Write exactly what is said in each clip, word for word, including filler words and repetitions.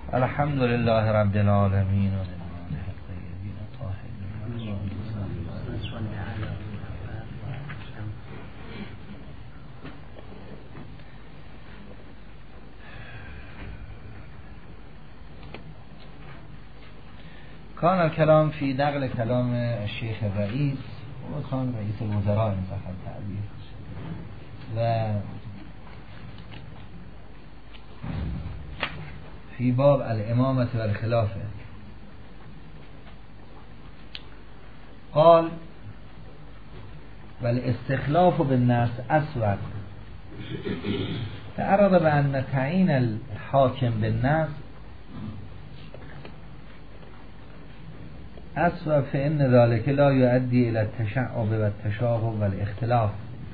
الحمد لله رب العالمين. كان الكلام في نقل كلام الشيخ الرئيس وكان رئيس الوزراء إن صح التعبير، و في باب الإمامة والخلافة قال: والاستخلاف بالناس أسود. تعرض بأن تعيين الحاكم بالناس أسود، فإن ذلك لا يؤدي إلى التشعب والتشاغب والاختلاف.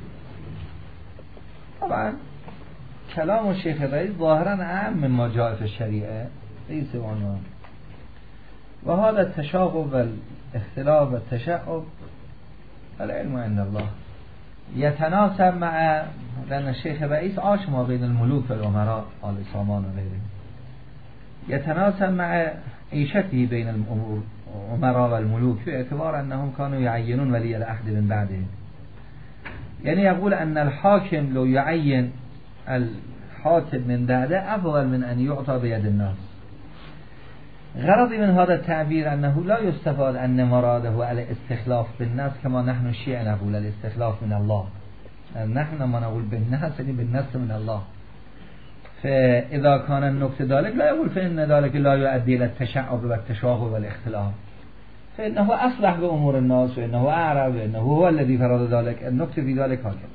طبعا كلام الشيخ الرئيس ظاهرا أعم مما جاء في الشريعة ليس عنوان، وهذا التشاغب والاختلاف والتشعب العلم عند الله يتناسب مع، لأن الشيخ الرئيس عاش ما بين الملوك والأمراء آل سامان وغيرهم، يتناسب مع عيشته بين الأمراء والملوك باعتبار أنهم كانوا يعينون ولي العهد من بعدهم. يعني يقول أن الحاكم لو يعين الحاكم من بعده أفضل من أن يعطى بيد الناس. غرضي من هذا التعبير أنه لا يستفاد أن مراده الاستخلاف بالناس كما نحن الشيعة نقول الاستخلاف من الله. نحن ما نقول بالناس يعني بالناس من الله. فإذا كان النكت ذلك لا يقول فإن ذلك لا يؤدي إلى التشعب والتشاغب والاختلاف، فإنه أصلح بأمور الناس وإنه أعرف وإنه هو الذي فرض ذلك. النكت في ذلك هكذا.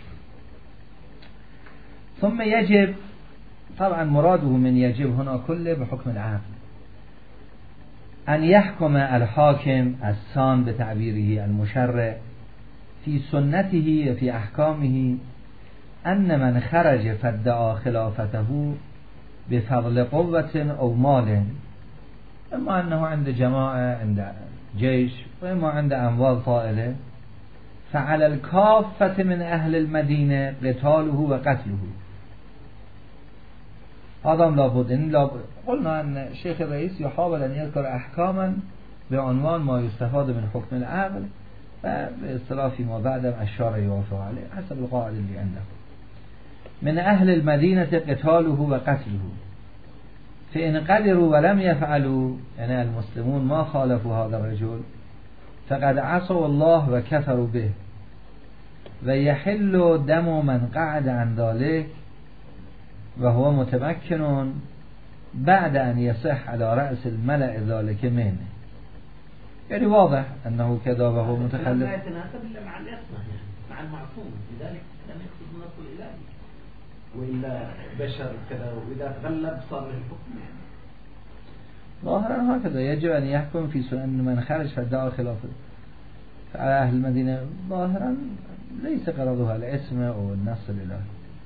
ثم يجب، طبعا مراده من يجب هنا كله بحكم العقل، أن يحكم الحاكم السان بتعبيره المشرع في سنته وفي أحكامه أن من خرج فادعى خلافته بفضل قوة أو مال، إما أنه عند جماعة عند جيش وإما عند أموال طائلة، فعلى الكافة من أهل المدينة قتاله وقتله. هذا لابد. إن لابد قلنا أن الشيخ الرئيس يحاول أن يذكر أحكاما بعنوان ما يستفاد من حكم العقل، وباصطلاح فيما بعد الشارع يوافق عليه حسب القاعدة اللي عنده. من أهل المدينة قتاله وقتله، فإن قدروا ولم يفعلوا، يعني المسلمون ما خالفوا هذا الرجل، فقد عصوا الله وكفروا به، ويحل دم من قعد عن ذلك وهو متمكن بعد أن يصح على رأس الملأ ذلك منه. يعني واضح أنه كذا وهو متخلف. لا يتناسب إلا مع الإصلاح، مع المعصوم، لذلك لم يقصد النص الإلهي، وإلا بشر كذا وإذا تغلب صار له الحكم. ظاهرا هكذا يجب أن يحكم في سنة من خرج فادعى خلافه فعلى أهل المدينة. ظاهرا ليس قرضها الاسم أو النص الإلهي.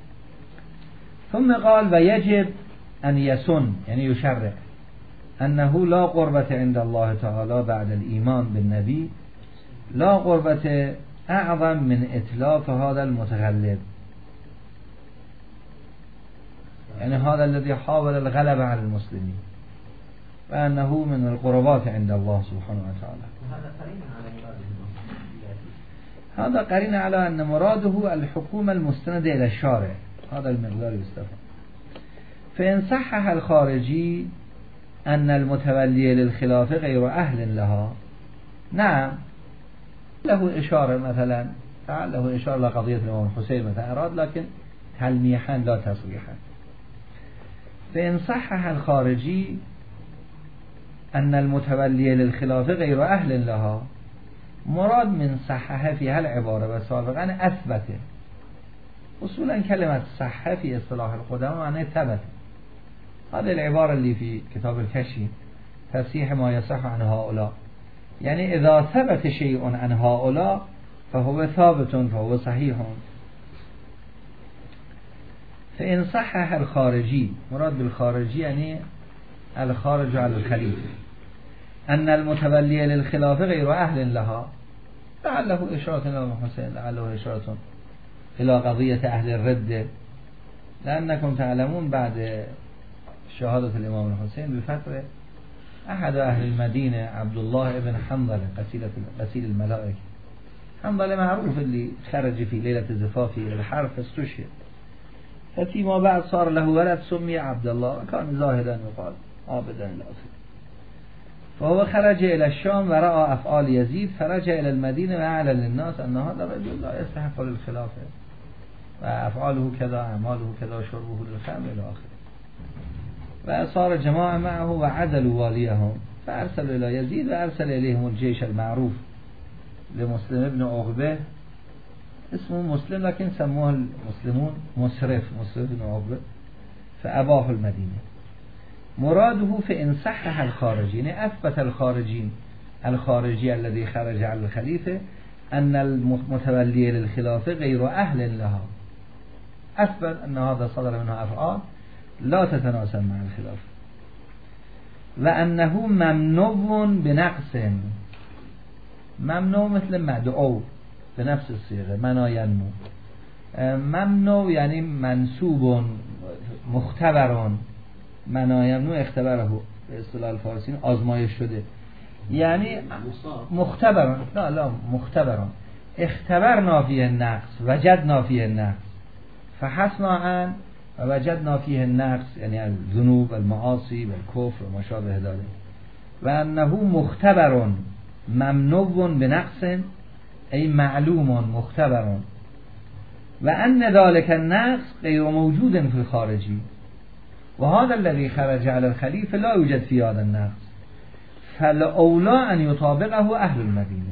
ثم قال: ويجب أن يسن، يعني يشرع أنه لا قربة عند الله تعالى بعد الإيمان بالنبي، لا قربة أعظم من إتلاف هذا المتغلب، يعني هذا الذي حاول الغلبة على المسلمين، وأنه من القربات عند الله سبحانه وتعالى. هذا قرين على أن مراده الحكومة المستندة إلى الشارع. هذا المقدار يستفاد. فإن صحح الخارجي أن المتولي للخلافة غير أهل لها، نعم له إشارة، مثلا تعال له إشارة لقضية الإمام الحسين مثلا أراد، لكن تلميحا لا تصريحا. فإن صحح الخارجي أن المتولي للخلافة غير أهل لها، مراد من صحح في هالعبارة وسابقا أثبته. أصولا كلمة صحة في اصطلاح القدماء معناه ثبت. هذه العبارة اللي في كتاب الكشي، تصحيح ما يصح عن هؤلاء، يعني إذا ثبت شيء عن هؤلاء فهو ثابت فهو صحيح. فإن صحح الخارجي، مراد بالخارجي يعني الخارج على الخليفة، أن المتولي للخلافة غير أهل لها، لعله إشارة إلى الحسين، لعله إشارة إلى قضية أهل الردة، لأنكم تعلمون بعد شهادة الإمام الحسين بفترة أحد أهل المدينة عبد الله ابن حنظلة غسيل الملائكة. حنظلة معروف اللي خرج في ليلة زفافه إلى الحرب فاستشهد، فيما بعد صار له ولد سمي عبد الله، كان زاهدا يقال عابدا إلى آخره. فهو خرج إلى الشام ورأى أفعال يزيد، فرجع إلى المدينة وأعلن للناس أن هذا الرجل لا يستحق للخلافة وأفعاله كذا، أعماله كذا، شربه للخمر إلى آخره. وصار جماعة معه وعدلوا واليهم، فأرسلوا إلى يزيد وأرسل إليهم الجيش المعروف لمسلم ابن عقبة، اسمه مسلم لكن سموه المسلمون مسرف، مسرف ابن عقبة، فأباه المدينة. مراده فإن صحح الخارجي، يعني أثبت الخارجين الخارجي الذي خرج على الخليفة أن المتولي للخلافة غير أهل لها، أثبت أن هذا صدر منه أفعال لا تتناسب مع الخلافة، وأنه ممنوع بنقص، ممنوع مثل مدعو بنفس الصيغة، منا ينمو، ممنوع يعني منسوب مختبر، منا ينمو اختبره به اصطلاح الفارسیین آزمایش شده، یعنی مختبر، لا لا مختبر، اختبرنا فيه النقص وجدنا فيه النقص فحسنا عن ووجدنا فيه النقص، يعني الذنوب المعاصي والكفر وما شابه ذلك. وأنه مختبر ممنوع بنقص أي معلوم مختبر، وأن ذلك النقص غير موجود في الخارجي، وهذا الذي خرج على الخليفة لا يوجد في هذا النقص، فالأولى أن يطابقه أهل المدينة.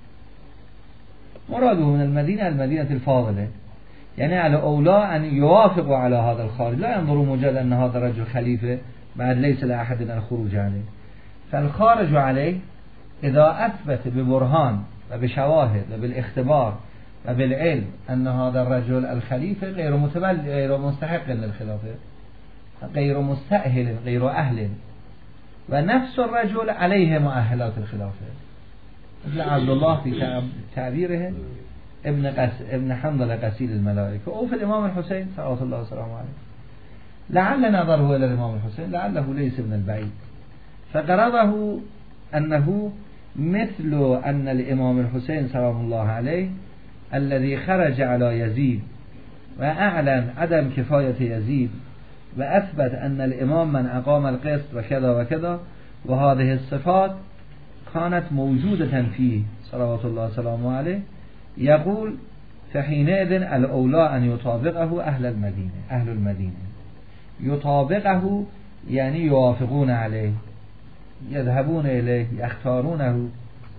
مراده من المدينة المدينة الفاضلة، يعني على أولى أن يوافقوا على هذا الخارج، لا ينظروا مجرد أن هذا الرجل خليفة بعد ليس لأحد الخروج عليه، فالخارج عليه إذا أثبت ببرهان وبشواهد وبالاختبار وبالعلم أن هذا الرجل الخليفة غير متبل غير مستحق للخلافة، غير مستأهل غير أهل، ونفس الرجل عليه مؤهلات الخلافة، مثل عبد الله في تعبيره ابن قس ابن حنظلة غسيل الملائكة، أو في الإمام الحسين صلوات الله وسلامه عليه. لعل نظره إلى الإمام الحسين لعله ليس من البعيد، فقرره أنه مثل أن الإمام الحسين سلام الله عليه الذي خرج على يزيد وأعلن عدم كفاية يزيد وأثبت أن الإمام من أقام القسط وكذا وكذا، وهذه الصفات كانت موجودة فيه صلوات الله وسلامه عليه، يقول فحينئذ الأولى أن يطابقه أهل المدينة، أهل المدينة يطابقه يعني يوافقون عليه، يذهبون إليه، يختارونه.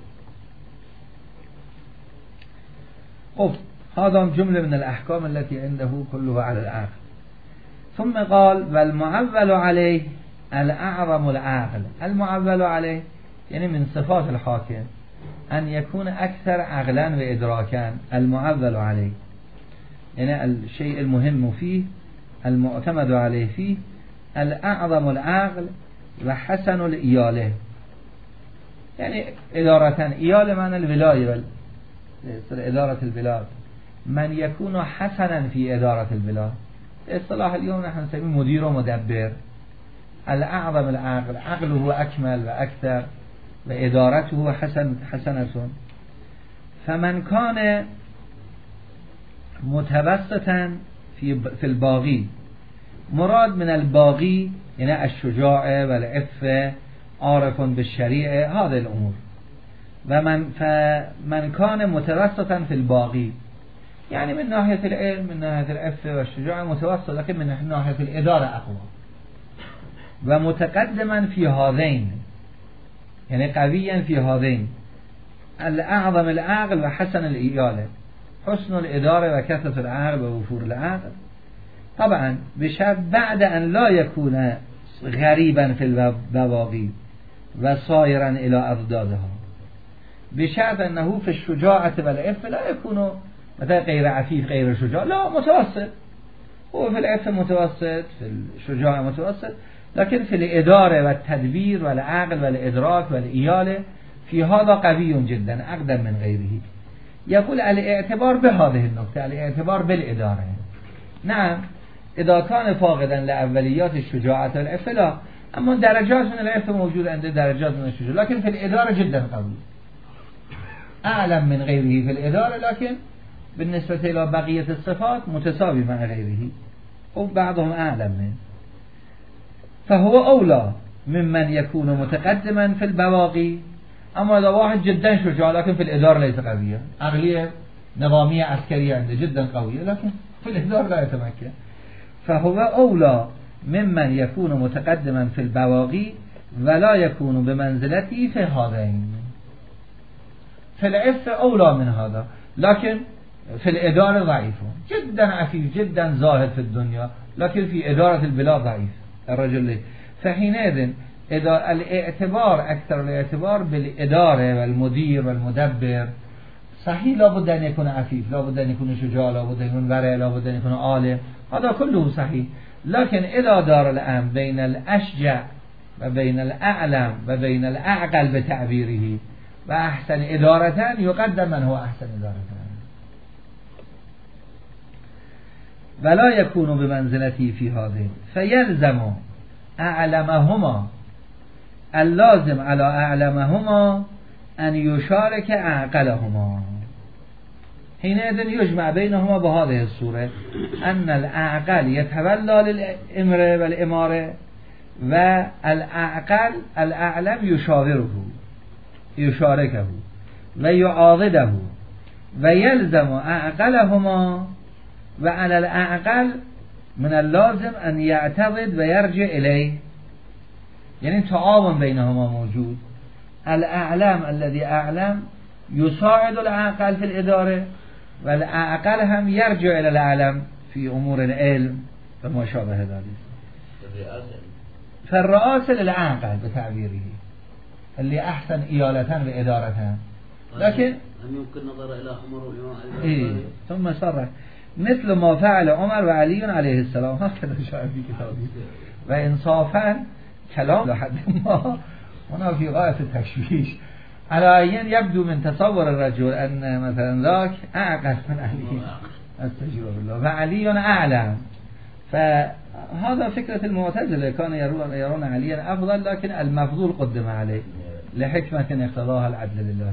هذا جملة من الأحكام التي عنده كلها على العقل. ثم قال والمعول عليه الأعظم العقل. المعول عليه يعني من صفات الحاكم أن يكون أكثر عقلا وإدراكا. المعول عليه يعني الشيء المهم فيه المعتمد عليه فيه الأعظم العقل وحسن الإيالة، يعني إدارة إيالة معنى الولاية، إدارة البلاد، من يكون حسنا في إدارة البلاد. اصطلاح اليوم نحن نسميه مدير ومدبر. الأعظم العقل، عقله أكمل وأكثر وإدارته حسن حسنة. فمن كان متوسطا في في الباغي، مراد من الباغي يعني الشجاع والعفة، عارف بالشريعة، هذه الأمور. ومن فمن كان متوسطا في الباغي يعني من ناحية العلم، من ناحية العفة والشجاعة متوسط، لكن من ناحية الإدارة أقوى. ومتقدما في هذين يعني قويا في هذين، الأعظم العقل وحسن الإيالة، حسن الإدارة وكثرة العقل ووفور العقل، طبعا بشرط بعد أن لا يكون غريبا في البواغي وصائرا إلى أضدادها، بشرط أنه في الشجاعة والعفة لا يكون مثلا غير عفيف غير شجاع، لا متوسط، هو في العفة متوسط، في الشجاعة متوسط، لكن في الإدارة والتدبير والعقل والإدراك والإيالة في هذا قوي جدا أقدم من غيره. يقول الاعتبار بهذه النقطة، الاعتبار بالإدارة. نعم اذا كان فاقدا لاولیات الشجاعة والعفة، اما درجات من العفة موجود عنده درجات من الشجاعة، لكن في الإدارة جدا قوي، اعلم من غيره في الإدارة، لكن بالنسبة إلى بقية الصفات متساوي مع غيره وبعضهم أعلم منه. فهو أولى ممن يكون متقدما في البواقي. أما إذا واحد جدا شجاع لكن في الإدارة ليس قوية، عقلية نظامية عسكرية عنده جدا قوية لكن في الإدارة لا يتمكن، فهو أولى ممن يكون متقدما في البواقي ولا يكون بمنزلته في هذين. في العفة أولى من هذا، لكن في الإدارة ضعيف، جدا عفيف جدا زاهد في الدنيا، لكن في إدارة البلاد ضعيف الرجل. فحينئذ إذا الاعتبار أكثر الاعتبار بالإدارة والمدير والمدبر، صحيح لابد أن يكون عفيف، لابد أن يكون شجاع، لابد أن يكون ورع، لابد أن يكون عالم، هذا كله صحيح. لكن إذا دار الأمر بين الأشجع وبين الأعلم وبين الأعقل بتعبيره وأحسن إدارة، يقدم من هو أحسن إدارة. ولا يكون بمنزلته في هذه، فيلزم أعلمهما اللازم على أعلمهما أن يشارك أعقلهما. حينئذ يجمع بينهما بهذه الصورة، أن الأعقل يتولى للإمرة والإمارة، والأعقل الأعلم يشاوره يشاركه ويعاضده، ويلزم أعقلهما، وعلى الأعقل من اللازم أن يعتضد ويرجع إليه، يعني تعاون بينهما موجود. الأعلم الذي أعلم يساعد الأعقل في الإدارة، والأعقل هم يرجع إلى الأعلم في أمور العلم وما شابه ذلك. فالرئاسة للأعقل بتعبيره اللي أحسن إيالة وإدارة، لكن أم يمكن نظر إلى عمر والإمام علي إيه ثم صرح مثل ما فعل عمر وعلي عليه السلام، هكذا شاعر في كتابه. وإنصافا كلام لحد ما هنا في غاية التشويش، على أين يبدو من تصور الرجل أن مثلا ذاك أعقل من علي استجيب بالله وعلي أعلم. فهذا فكرة المعتزلة، كانوا يرون, يرون عليا أفضل، لكن المفضول قدم عليه لحكمة اقتضاها العدل لله.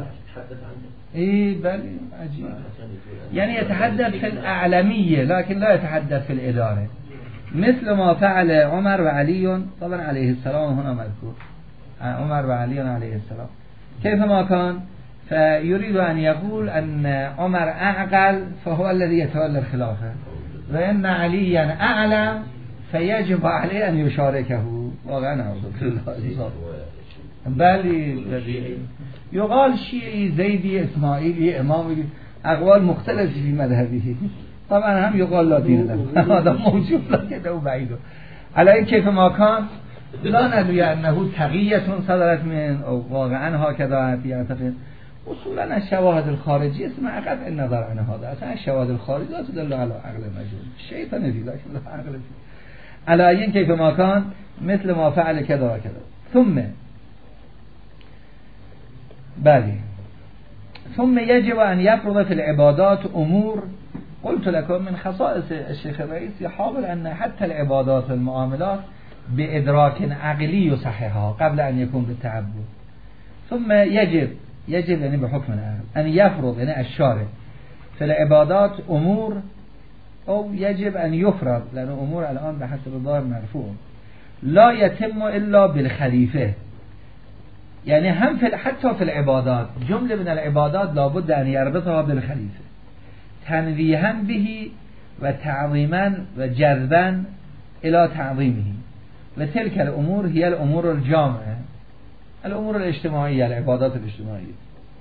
إيه بل عجيب، يعني يتحدث في الأعلمية لكن لا يتحدث في الإدارة، مثل ما فعل عمر وعلي طبعا عليه السلام هنا مذكور، عمر وعلي عليه السلام كيف ما كان. فيريد أن يقول أن عمر أعقل فهو الذي يتولى الخلافة، وأن عليا أعلم فيجب عليه أن يشاركه. واقعا أعوذ بالله، بل يقال شيعي زيدي إسماعيلي إمامي أقوال مختلفة في مذهبه، طبعا هم يقال لا دين له، هذا موجود لكنه بعيده. على این كيف ما كان لا ندري أنه تقية صدرت من أو واقعا هكذا يعتقد. اصولا الشواهد الخارجية اسمها قطع النظر عن هذا، اصلا الشواهد الخارجية لا تدل على عقل مجنون، الشيطان فيه لكن لا عقل فيه. على این كيف ما كان مثل ما فعل كذا وكذا. ثم بله ثم يجب أن يفرض في العبادات أمور، قلت لكم من خصائص الشيخ الرئيس يحاول أن حتى العبادات والمعاملات بإدراك عقلي يصححها قبل أن يكون بالتعبد. ثم يجب يجب يعني بحكم العقل أن يفرض يعني الشارع في العبادات أمور، أو يجب أن يفرض، لأن أمور الآن بحسب الظاهر مرفوع، لا يتم إلا بالخليفة. يعني هم في حتى في العبادات جملة من العبادات لابد أن يربطها بالخليفة تنويها به وتعظيما وجذبا إلى تعظيمه. وتلك الأمور هي الأمور الجامعة، الأمور الاجتماعية، العبادات الاجتماعية،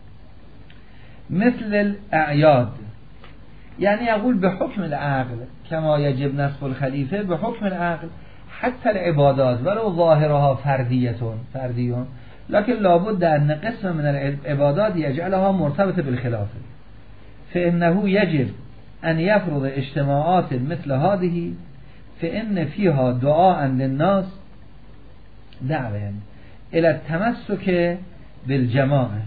مثل الأعياد. يعني يقول بحكم العقل كما يجب نصب الخليفة بحكم العقل حتى العبادات ولو ظاهرها فردية فرديون، لكن لابد أن قسم من العبادات يجعلها مرتبطة بالخلافة، فإنه يجب أن يفرض اجتماعات مثل هذه، فإن فيها دعاء للناس دعوة يعني إلى التمسك بالجماعة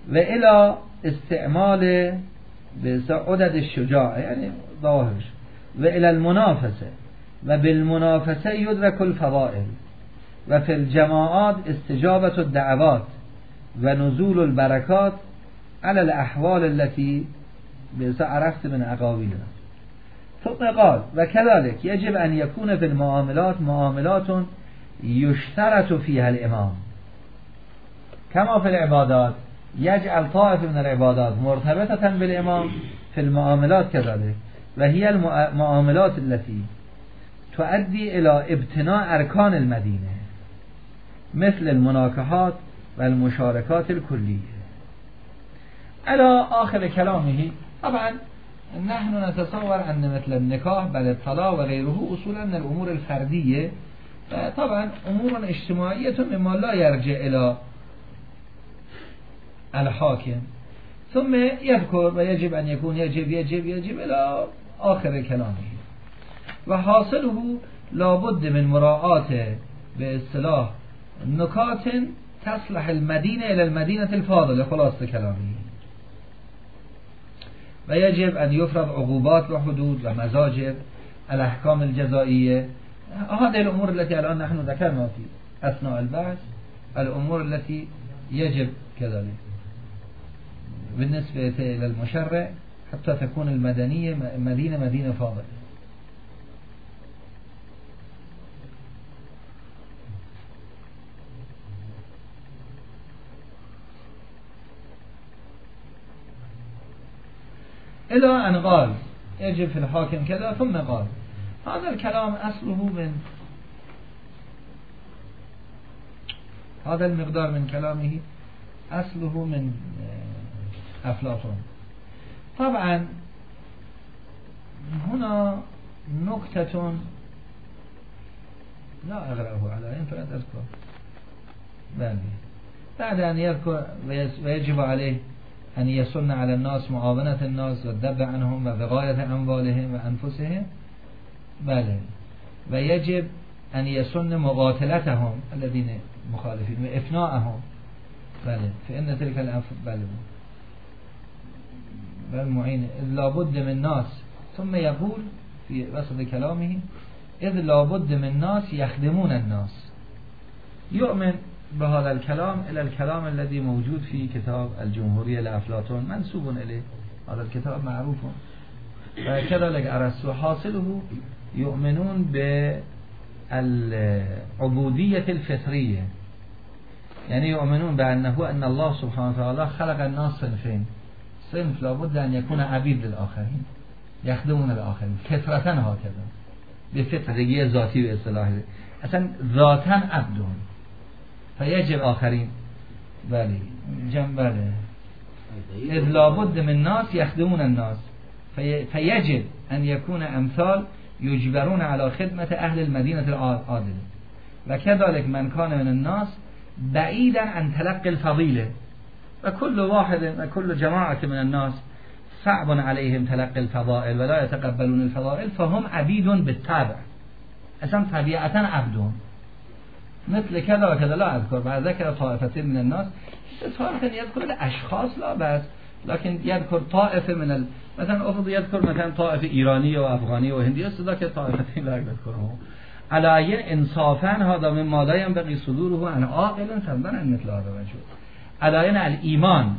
وإلى استعمال عدد الشجاع يعني ظاهر، و الی المنافسه و بالمنافسه یدرک الفضائل و فی الجماعات استجابت الدعوات و نزول البرکات على الاحوال التي بس عرفت من اقاویلنا. ثم قال و كذلك يجب ان يكون في المعاملات معاملات يشترط فيها الامام كما في العبادات يجعل طائفة من العبادات مرتبطة بالامام في المعاملات كذلك وهي المعاملات التي تؤدي الى ابتناء اركان المدينة مثل المناكحات والمشاركات الكلية. على آخر كلامه طبعا نحن نتصور أن مثل النكاح بل الطلاق وغيره أصولا من الأمور الفردية طبعا أمور اجتماعية مما لا يرجع إلى الحاكم ثم يذكر ويجب أن يكون يجب يجب يجب إلى آخر كلامه. وحاصله لابد من مراعاة باصطلاح نکات تصلح المدينة إلى المدينة الفاضلة خلاصة كلامه. ويجب أن يفرض عقوبات وحدود ومزاجر الأحكام الجزائية. هذه الأمور التي الآن نحن ذكرنا في أثناء البحث الأمور التي يجب كذلك بالنسبة إلى المشرع حتى تكون المدنية مدينة مدينة فاضلة. إلى أن قال يجب في الحاكم كذا ثم قال. هذا الكلام أصله من هذا المقدار من كلامه أصله من أفلاطون. طبعا هنا نكتة لا أغرأه على إن فلا أذكر بل بعد أن يذكر ويجب عليه أن يسن على الناس معاونة الناس والذب عنهم وبغاية أموالهم وأنفسهم بله ويجب أن يسن مقاتلتهم الذين مخالفين وإفناءهم بله فإن تلك الأنفس بله بل معين إذ لابد من ناس ثم يقول في وسط كلامه إذ لابد من ناس يخدمون الناس. يؤمن بهذا الكلام إلى الكلام الذي موجود في كتاب الجمهورية لأفلاطون منسوب إليه. هذا الكتاب معروف وكذلك أرسطو. حاصله يؤمنون بالعبودية الفطرية يعني يؤمنون بأنه أن الله سبحانه وتعالى خلق الناس صنفين. صنف لابد أن يكون عبيد للآخرين يخدمون الآخرين فطرة هكذا بفطرية ذاتي وإصلاحي أصلا ذاتا عبدون فيجب آخرين بله جنبه إذ لابد من الناس يخدمون الناس في فيجب أن يكون أمثال يجبرون على خدمة أهل المدينة العادلة وكذلك من كان من الناس بعيدا عن تلقي الفضيلة وكل واحد وكل جماعة من الناس صعب عليهم تلقي الفضائل ولا يتقبلون الفضائل فهم عبيد بالطبع أصلا طبيعة عبدون مثل كذا وكذا لا أذكر بعد ذكر طائفتين من الناس طائفة يذكر الأشخاص لا بس لكن يذكر طائفة من ال... مثلا أفضل يذكر مثلا طائفة إيرانية وأفغانية وهندية ذكر طائفتين لا يذكرهم على أي إنصافا هذا مما لا ينبغي صدوره عن عاقل فبنا مثل هذا الرجل على أي الإيمان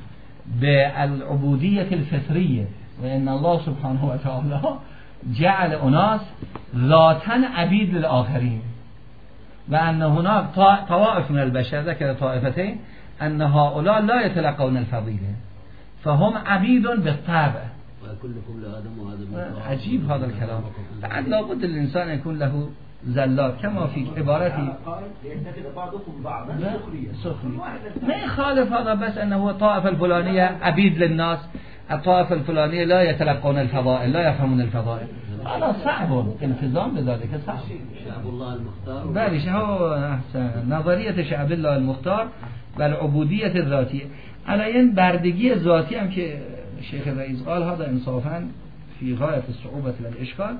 بالعبودية الفطرية وإن الله سبحانه وتعالى جعل أناس ذاتا عبيد للآخرين وأن هناك طوائف من البشر ذكر طائفتين أن هؤلاء لا يتلقون الفضيلة فهم عبيد بالطبع وكلكم لآدم وآدم عجيب هذا الكلام. بعد لابد الإنسان يكون له زلات كما في عبارتي يعتقد بعضكم بعضا سخرية ما يخالف هذا بس أنه الطائفة الفلانية عبيد للناس الطائفة الفلانية لا يتلقون الفضائل لا يفهمون الفضائل هذا صعب التزام بذلك صعب. شعب الله المختار بله هو أحسن نظرية شعب الله المختار والعبودية الذاتية على این بردگی ذاتی هم که شیخ رئیس قال هذا انصافا في غاية الصعوبة والإشكال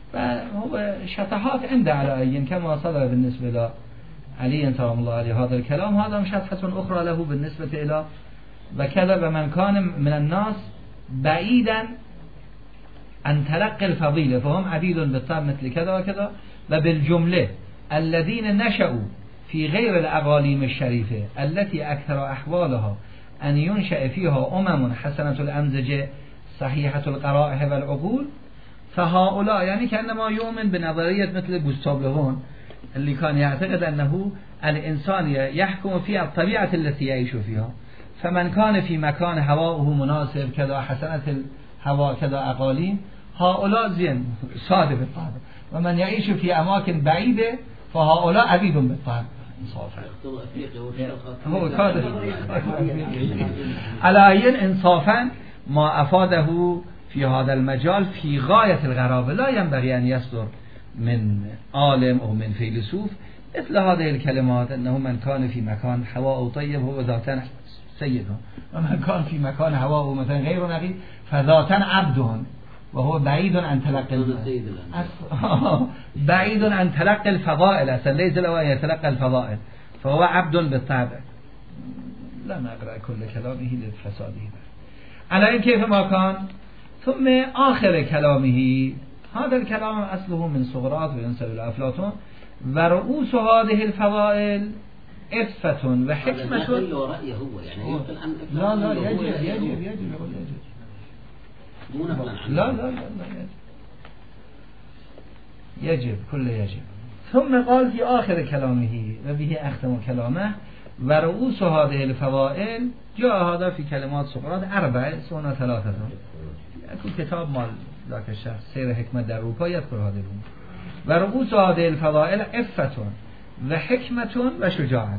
وهو شطحات عنده على أين كما صدر بالنسبة إلى علي سلام الله عليه هذا الكلام هذا شطحة أخرى له بالنسبة إلى وكذا ومن كان من الناس بعيدا عن تلقي الفضيلة فهم عبيد بالطبع مثل كذا وكذا. وبالجملة الذين نشأوا في غير الأقاليم الشريفة التي أكثر أحوالها أن ينشأ فيها أمم حسنة الأمزجة صحيحة القرائح والعقول فهؤلاء يعني كأنما يؤمن بنظرية مثل جوستاف لوون اللي كان يعتقد أنه الإنسان يحكم في الطبيعة التي يعيش فيها. فمن كان في مكان هواؤه مناسب كذا حسنة الهواء كذا أقاليم هؤلاء زين صادق بالطبع. ومن يعيش في أماكن بعيدة فهؤلاء عبيد بالطبع. انصافا هو كاذب على أين انصافا ما أفاده في هذا المجال في غاية الغرابة لا ينبغي أن يصدر من عالم أو من فيلسوف مثل هذه الكلمات أنه من كان في مكان هواء طيب هو ذاتا سيد ومن كان في مكان هواء مثلا غير نقي فذاتا عبد وهو بعيد عن تلقي بعيد عن تلقي الفضائل أصلا ليس له أن يتلقى الفضائل فهو عبد بالطبع. لا نقرأ كل كلامه للفساده على إن كيف ما كان. ثم آخر كلامه هذا الكلام أصله من سقراط وينسب إلى أفلاطون ورؤوس هذه الفضائل إفة وحكمة. رأيه هو يعني يمكن أن لا لا يجب يجب يجب يقول يجب مو نقلا عنه. لا لا لا يجب يجب كل يجب. ثم قال في آخر كلامه وبه أختم كلامه ورؤوس هذه الفضائل جاء هذا في كلمات سقراط أربعة سنة ثلاثة اكو كتاب مال ذاك الشخص سير حكمت در اروپا يذكر هذه الامور. ورؤوس هذه الفضائل عفة وحكمة وشجاعة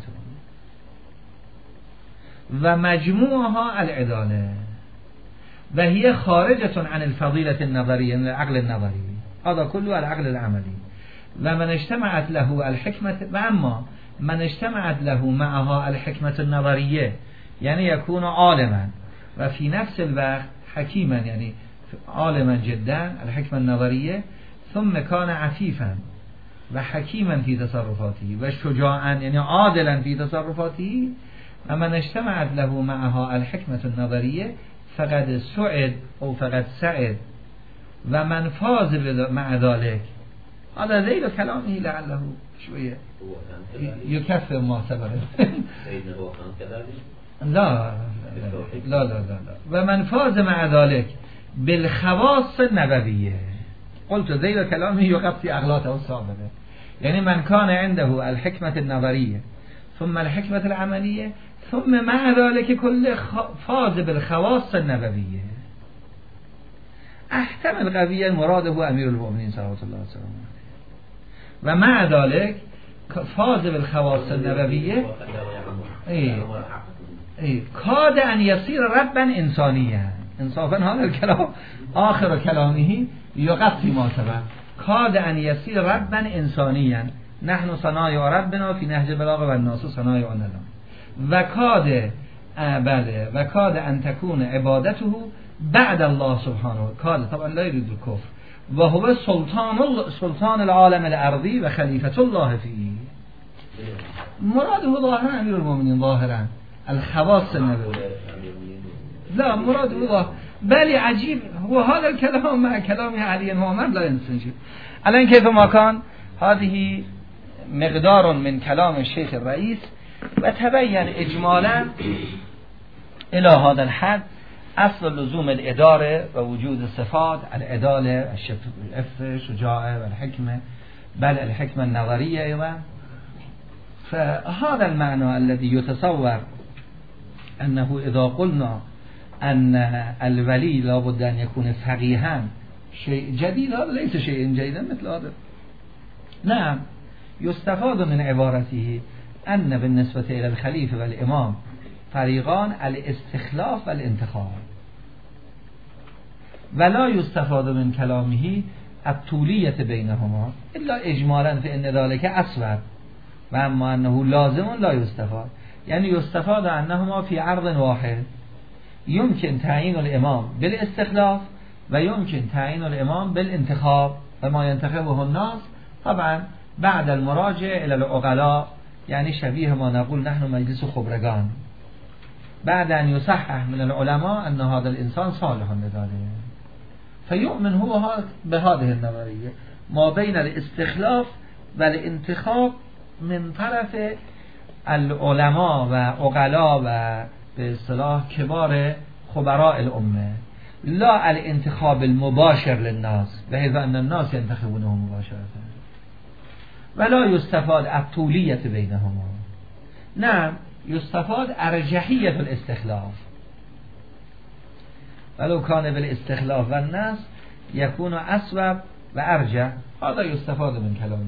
ومجموعها العدالة وهي خارجة عن الفضيلة النظرية من العقل النظري هذا كله العقل العملي. ومن اجتمعت له الحكمة وأما من اجتمعت له معها الحكمة النظرية يعني يكون عالما وفي نفس الوقت حكيما يعني عالما جدا الحكمة النظرية ثم كان عفيفا وحكيما في تصرفاته وشجاعا يعني عادلا في تصرفاته. ومن اجتمعت له معها الحكمة النظرية فقد سعد أو فقد سعد ومن فاز مع ذلك. هذا ذيل كلامه لعله شوية يكفر ما سبقه. سيدنا هو كان كذلك لا لا لا لا لا ومن فاز مع ذلك بالخواص النبوية. قلت ذيل كلامه يغطي أغلاطه السابقة يعني من كان عنده الحكمة النظرية ثم الحكمة العملية ثم مع ذلك كل فاز بالخواص النبوية. احتمل قويا مراده أمير المؤمنين صلوات الله وسلامه ومع ذلك فاز بالخواص النبوية ايه ايه كاد أن يصير ربا إنسانيا. انصافا هذا الكلام آخر كلامه يغطي ما سبق. كاد أن يصير ربا إنسانيا نحن صنايع ربنا في نهج البلاغة والناس صنايع لنا. وكاد بله وكاد أن تكون عبادته بعد الله سبحانه. كاد طبعا لا يريد الكفر وهو سلطان سلطان العالم الأرضي وخليفة الله فيه. مراده ظاهرا أمير المؤمنين ظاهرا الخواص النبوي لا مراده ظاهر بل عجيب هو هذا الكلام مع كلام علي وعمر لا ينسجم. الآن كيف ما كان هذه مقدار من كلام الشيخ الرئيس وتبين إجمالا إلى هذا الحد أصل لزوم الإدارة ووجود الصفات العدالة العفة الشجاعة والحكمة بل الحكمة النظرية أيضا. فهذا المعنى الذي يتصور أنه إذا قلنا أن الولي لابد أن يكون فقيها شيء جديد هذا ليس شيء جديدا مثل هذا. نعم يستفاد من عبارته أن بالنسبة إلى الخليفة والإمام فريقان الاستخلاف والانتخاب ولا يستفاد من كلامه الطولية بينهما إلا إجمالا فإن ذلك أسود وأما أنه لازم لا يستفاد يعني يستفاد أنهما في عرض واحد يمكن تعيين الإمام بالاستخلاف ويمكن تعيين الإمام بالانتخاب وما ينتخبه الناس طبعا بعد المراجعة إلى العقلاء يعني شبيه ما نقول نحن مجلس خبرگان بعد أن يصحح من العلماء أن هذا الإنسان صالح لذلك فيؤمن هو بهذه النظرية ما بين الاستخلاف و الانتخاب من طرف العلماء و عقلا و به اصطلاح کبار خبراء الامه، لا الانتخاب المباشر للناس بحيث ان الناس ينتخبونه مباشرة، ولا يستفاد الطولية بينهما، نعم يستفاد ارجحية الاستخلاف، ولو كان بالاستخلاف و الناس يكون اصوب و ارجح. هذا يستفاد من كلامه.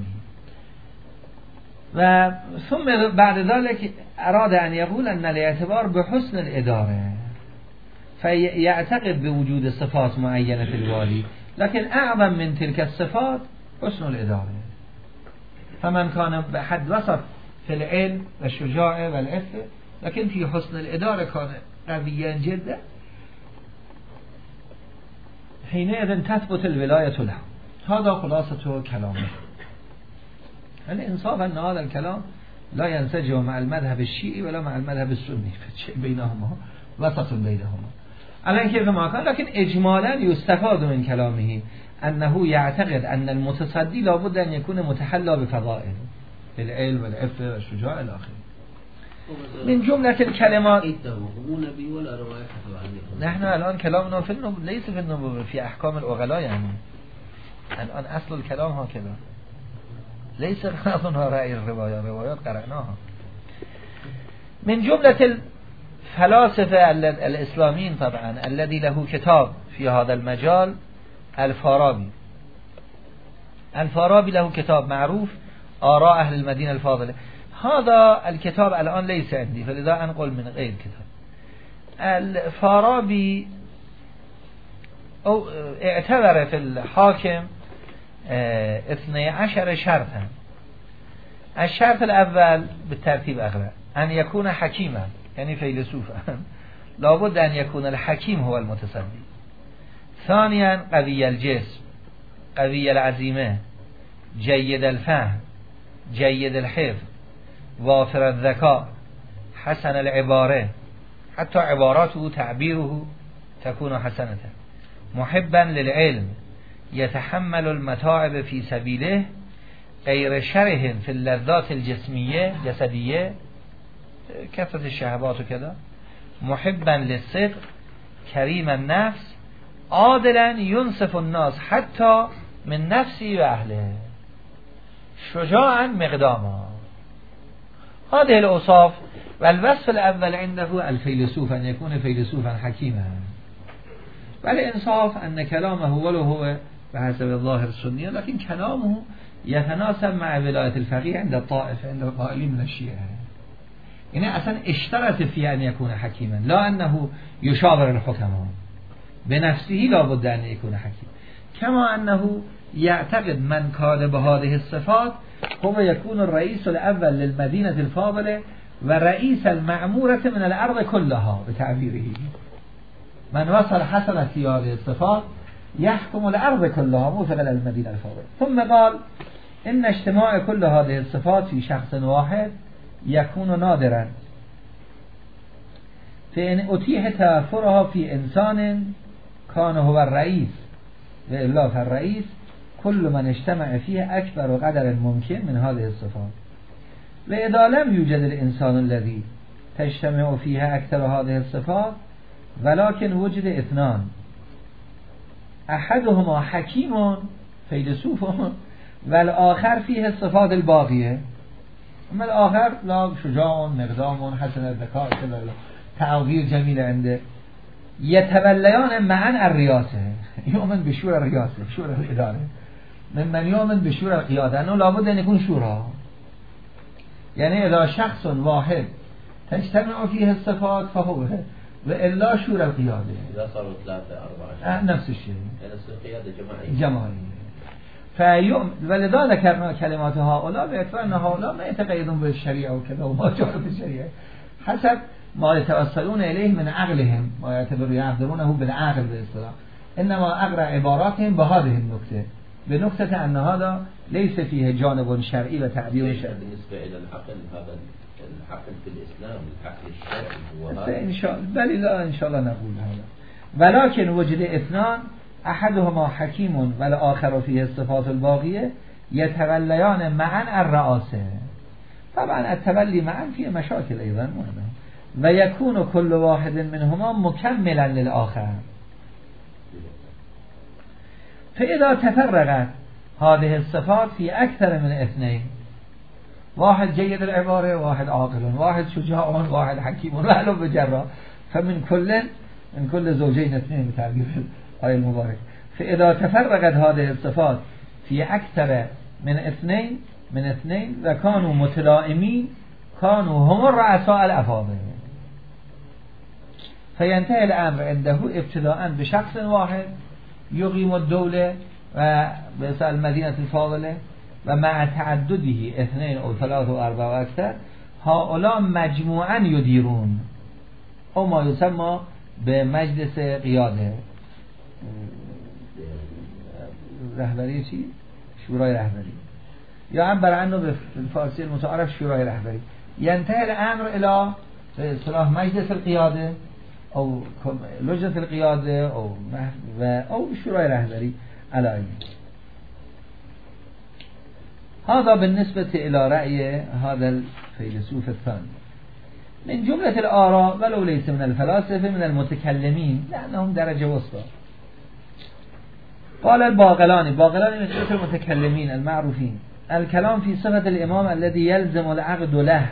و ثم بعد ذلك اراد ان يقول ان الاعتبار بحسن الاداره، فيعتقد بوجود صفات معينه في الوالي، لكن اعظم من تلك الصفات حسن الاداره. فمن كان بحد وسط في العلم والشجاعه والعفه، لكن في حسن الاداره كان قويا جدا، حينئذ تثبت الولايه له. هذا خلاصه كلامه. الانصاف ان هذا الكلام لا ينسجم مع المذهب الشيعي ولا مع المذهب السني، بينهما وسط بينهما الان كيف ما كان. لكن اجمالا يستفاد من كلامه انه يعتقد ان المتصدي لابد ان يكون متحلى بفضائل العلم والعفه والشجاعه الى اخره. من جمله الكلمات نحن الان كلامنا في النبوة ليس في النبوة، في احكام العقلاء، يعني الان اصل الكلام هكذا، ليس غرضنا رأي الروايات، الروايات قرأناها. من جملة الفلاسفة الإسلاميين طبعا الذي له كتاب في هذا المجال الفارابي. الفارابي له كتاب معروف آراء أهل المدينة الفاضلة. هذا الكتاب الآن ليس عندي فلذا أنقل من غير كتاب. الفارابي اعتبر في الحاكم اثني عشر شرطا. الشرط الأول بالترتيب أغلى أن يكون حكيما، يعني فيلسوفا، لابد أن يكون الحكيم هو المتصدي. ثانيا قوي الجسم، قوي العزيمة، جيد الفهم، جيد الحفظ، وافر الذكاء، حسن العبارة، حتى عباراته تعبيره تكون حسنة، محبا للعلم، يتحمل المتاعب في سبيله، غير شره في اللذات الجسمية جسدية كثرة الشهوات وكذا، محبا للصدق، كريم النفس، عادلا ينصف الناس حتى من نفسه و أهله، شجاعا مقداما. هذه الأوصاف. والوصف الأول عنده الفيلسوف، أن يكون فيلسوفا حكيما. والإنصاف أن كلامه ولو هو بحسب الظاهر السنية، لكن كلامه يتناسب مع ولاية الفقيه عند الطائفة، عند القائلين من الشيعة. يعني أصلا اشترط في أن يكون حكيما، لا أنه يشاور الحكماء، بنفسه لا بد أن يكون حكيم. كما أنه يعتقد من كان بهذه الصفات هو يكون الرئيس الأول للمدينة الفاضلة ورئيس المعمورة من الأرض كلها بتعبيره. من وصل حسن في هذه الصفات يحكم الأرض كلها مو فقط المدينة الفاضلة. ثم قال إن اجتماع كل هذه الصفات في شخص واحد يكون نادرا، فإن أتيح توفرها في إنسان كان هو الرئيس، وإلا فالرئيس كل من اجتمع فيه أكبر قدر ممكن من هذه الصفات. وإذا لم يوجد الإنسان الذي تجتمع فيها أكثر هذه الصفات، ولكن وجد اثنان، أحدهما حكيم فيلسوف والآخر فيه الصفات الباقية، أما الآخر لا شجاع مقدام حسن الذكاء تعبير جميل عنده، يتبليان معا الرياسة، يؤمن بشورى الرياسة، شورى الإدارة، ممن يؤمن بشورى القيادة، أنه لابد أن يكون شورى. يعني إذا شخص واحد تجتمع فيه الصفات فهو، وإلا شورى القيادة. إذا صاروا ثلاثة أربعة نفس الشيء، نفس القيادة جماعية. جماعية. فيؤمن، ولذا ذكرنا كلمات هؤلاء باعتبار أن هؤلاء ما يتقيدون بالشريعة وكذا وما جاء في الشريعة، حسب ما يتوصلون إليه من عقلهم، ما يعتبرون يعبرونه بالعقل بالاصطلاح، إنما أقرأ عباراتهم بهذه النكتة، بنكتة أن هذا ليس فيه جانب شرعي وتعبير شرعي. بالنسبة إلى العقل، هذا العقل في الإسلام العقل الشرعي هو هذا إن شاء الله، بل لا إن شاء الله نقول هذا. ولكن وجد اثنان، احدهما حکیم والآخر فیه الصفات الباقیه یتولیان معا الرئاسه. طبعا التولی معا فیه مشاکل ایضا مهمه و یکون کل واحد منهما مکملا للآخر. فاذا تفرقت هذه الصفات في اكثر من اثنين، واحد جيد العباره، واحد عاقل، واحد شجاع، واحد حكيم، وهلم بجرا، فمن كل من كل زوجين اثنين بتعبير الآية المبارك. فاذا تفرقت هذه الصفات في اكثر من اثنين من اثنين وكانوا متلائمين كانوا هم الرؤساء الافاضل. فينتهي الامر عنده ابتداء بشخص واحد يقيم الدولة و بسال المدينة الفاضلة ومع تعدده اثنين او ثلاثة او اربعة و اكثر هؤلاء مجموعا يديرون او ما يسمى بمجلس قيادة رهبری چی؟ شورای رهبری، یا عبر عنه به فارسی المتعارف شورای رهبری. ينتهي الامر الى به اصطلاح مجلس القيادة او لجنة القيادة او و او شورای رهبری علایی. هذا بالنسبة الى رأي هذا الفيلسوف الثاني. من جملة الآراء ولو ليس من الفلاسفة من المتكلمين لأنهم درجة وسطى. قال الباقلاني، باقلاني من جملة المتكلمين المعروفين: الكلام في صفة الإمام الذي يلزم العقد له.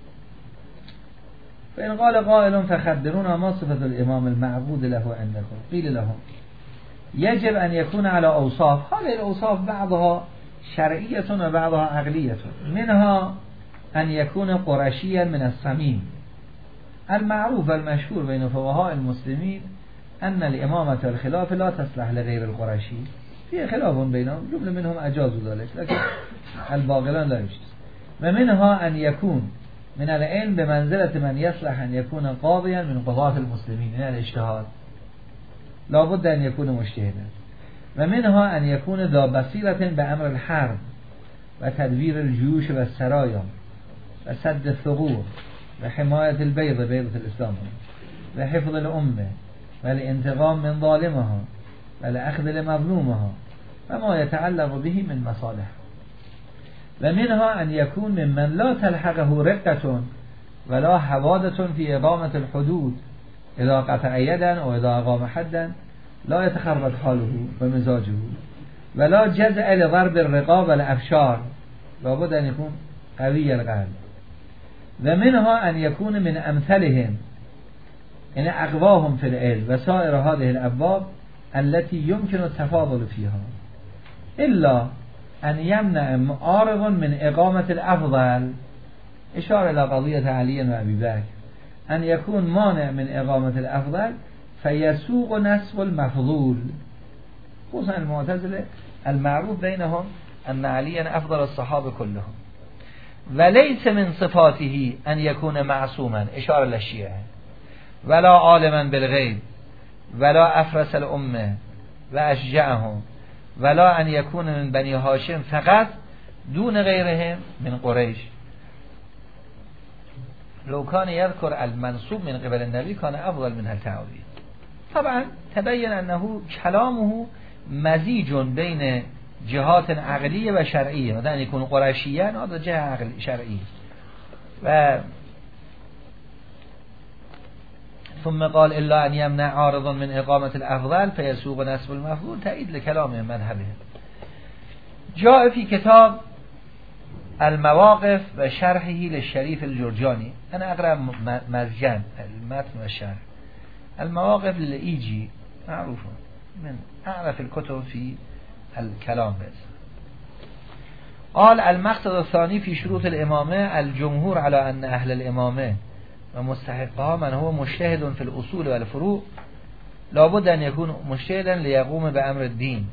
فإن قال قائل فخبرونا ما صفة الإمام المعبود له عندكم؟ قيل لهم يجب أن يكون على أوصاف، هذه الأوصاف بعضها شرعية وبعضها عقلية. منها أن يكون قرشيا من الصميم. المعروف والمشهور بين فقهاء المسلمين أن الإمامة والخلافة لا تصلح لغير القرشي، في خلاف بينهم، جملة منهم أجازوا ذلك لكن الباقلان لا يجوز. ومنها أن يكون من العلم بمنزلة من يصلح أن يكون قاضيا من قضاة المسلمين، من الاجتهاد لا بد أن يكون مجتهدا. ومنها أن يكون ذا بصيرة بأمر الحرب وتدبير الجيوش والسرايا وسد الثغور وحماية البيضة بيضة الإسلام وحفظ الأمة والانتقام من ظالمها والأخذ لمظلومها وما يتعلق به من مصالح. ومنها أن يكون ممن لا تلحقه رقة ولا حوادث في إقامة الحدود، إذا قطع يدا أو إذا أقام حدا لا يتخرج حاله ومزاجه، ولا جزع لضرب الرقاب والأفشار، لابد أن يكون قوي القلب. ومنها أن يكون من أمثلهم إن أقواهم في العلم وسائر هذه الأبواب التي يمكن التفاضل فيها، إلا أن يمنع معارض من إقامة الأفضل، إشارة إلى قضية علي وأبي بكر، أن يكون مانع من إقامة الأفضل فيسوق نسب المفضول، خصوصا المعتزلة المعروف بينهم أن عليا أفضل الصحابة كلهم. وليس من صفاته أن يكون معصوما، إشارة للشيعة، ولا عالما بالغيب، ولا أفرس الأمة وأشجعهم، ولا أن يكون من بني هاشم فقط دون غيرهم من قريش. لو كان يذكر المنصوب من قبل النبي كان أفضل من التعويل. طبعا تبين أنه كلامه مزيج بين جهات عقلية وشرعية، مثلا يكون قرشيان هذا جهة عقل شرعية. و ثم قال إلا أن يمنع عارضا من إقامة الأفضل فيسوق نسب المفضول، تأييد لكلامه مذهبهم. جاء في كتاب المواقف وشرحه للشريف الجرجاني، أنا أقرأ مزجان المتن والشرح. المواقف للإيجي معروفة من أعرف الكتب في الكلام بس. قال المقصد الثاني في شروط الإمامة الجمهور على أن أهل الإمامة ومستحقها من هو مجتهد في الأصول والفروع لابد أن يكون مجتهدا ليقوم بأمر الدين،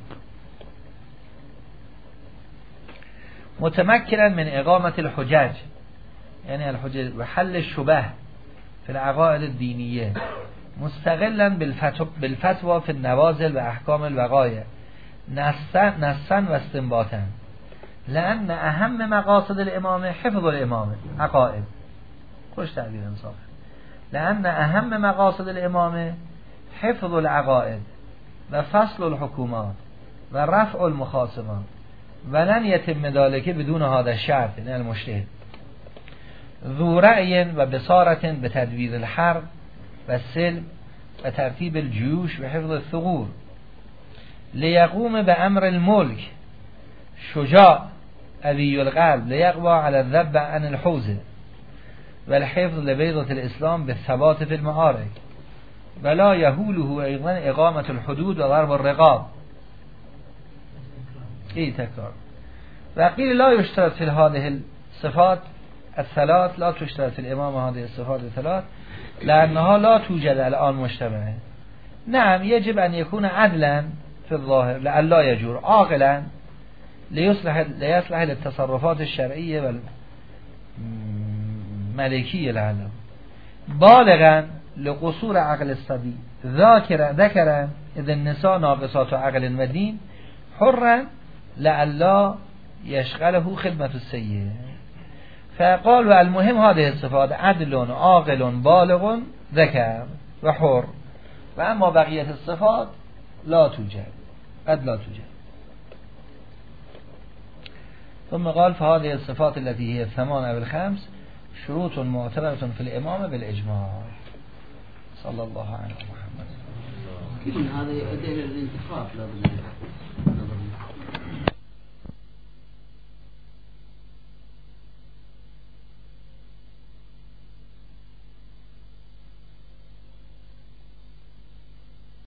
متمكنا من إقامة الحجج، يعني الحجج وحل الشبه في العقائد الدينية، مستقلا بالفتوى في النوازل وأحكام الوقاية نصا واستنباطا، لأن أهم مقاصد الإمامة حفظ الإمامة عقائد، خوش تعبير انصاف، لأن أهم مقاصد الإمامة حفظ العقائد و فصل الحکومات و رفع المخاصمات و لن یتم ذلك بدون هذا الشرط، یعنی المجتهد ذو رأی و بصارت به تدبیر الحرب و سلم و ترتیب الجیوش و حفظ الثغور لیقوم به امر الملک شجاع قوی القلب لیقوى على الذب عن الحوزه و الحفظ لبیضة الاسلام بالثبات في المعارك ولا يهوله ايضا اقامة الحدود و ضرب الرقاب. اي تكرار. وقيل لا يشترط في هذه الصفات الثلاث، لا تشترط في الامام هذه الصفات الثلاث لانها لا توجد الان مجتمعه. نعم يجب ان يكون عدلا في الظاهر لئلا يجور، عاقلا ليصلح ليصلح للتصرفات الشرعيه والملكيه لعله، بالغا لقصور عقل الصبي، ذاكرا ذكرا اذا النساء ناقصات عقل و دین، حرا لئلا يشغله خدمة السيد. فقال و المهم هذه الصفات عدل عاقل بالغ ذكر و حر، و اما بقیت الصفات لا توجد، قد لا توجد. ثم قال فهذه الصفات التي هي الثمان او الخمس شروط معتبرة في الامامة بالاجماع. صلى الله عليه وسلم. كيف هذا يؤدي الى الانتخاب لازم